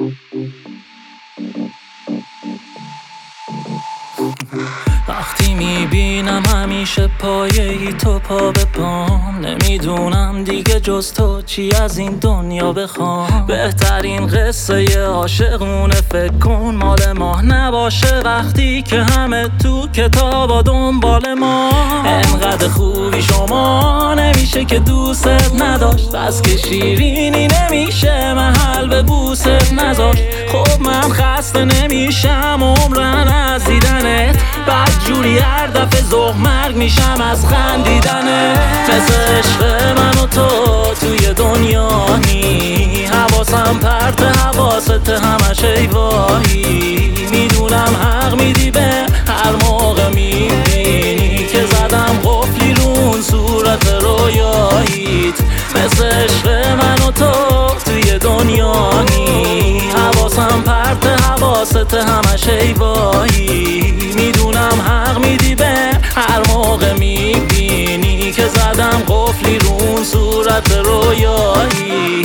وقتی میبینم همیشه پایه‌ای تو پا به پام، نمیدونم دیگه جز تو چی از این دنیا بخوام. بهترین قصه عاشقونه فکر کن مال ما نباشه، وقتی که همه تو کتابا دنبال ما. انقدر خوبی شما نمیشه که دوست نداشت، بس که شیرینی نمیشه محل به بوست نذاشت. خب من خسته نمیشم عمرن از دیدنت، بدجوری هر دفعه ذوق مرگ میشم از خندیدنت. مثل عشق من و تو توی دنیا نی، حواسم پرت حواست همش ایوایی. میدونم حق میدی به هر موقع میبینی که زدم قفلی رون صورت رویاییت. مثل عشق من و تو توی دنیا نی، حواسم پرت حواست همش ایوایی. میدونم حق میدی به هر موقع میبینی که زدم قفلی رون صورت رویایی.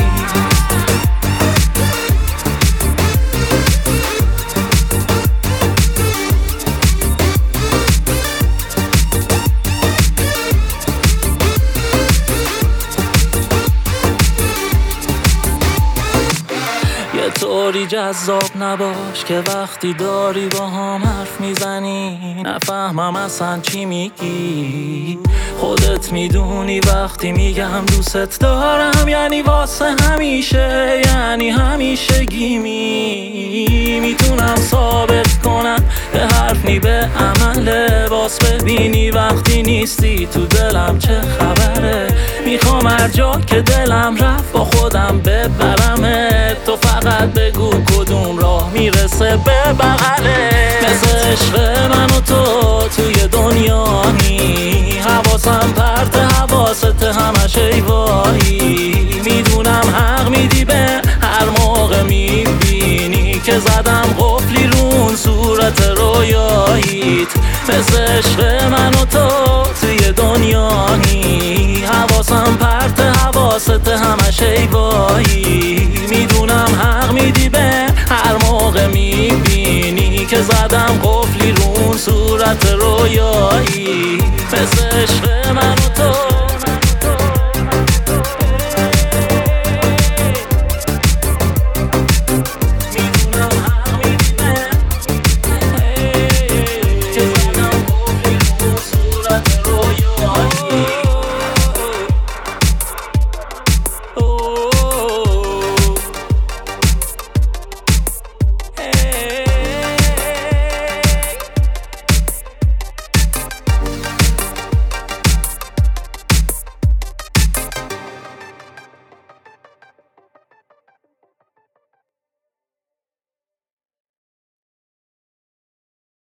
طوری جذاب نباش که وقتی داری با هم حرف میزنی نفهمم اصلا چی میگی. خودت میدونی وقتی میگم دوست دارم یعنی واسه همیشه، یعنی همیشگی. میتونم ثابت کنم به حرف نی به عمله، باز ببینی وقتی نیستی تو دلم چه خبره. میخوام هر جا که دلم رفت با خودم ببرمت، تو فقط بگو کدوم راه میرسه به بغله. مثل عشق من و تو توی دنیا نی، حواسم پرت حواست همش ایوایی. میدونم حق میدی به هر موقع میبینی که زدم قفلی رون صورت رویاییت. مثل عشق من و تو توی دنیا نی، حواسم پرت حواست همش ایوایی. میدونم حق میدی به هر موقع میبینی که زدم قفلی رون صورت رویایی. مثل عشق من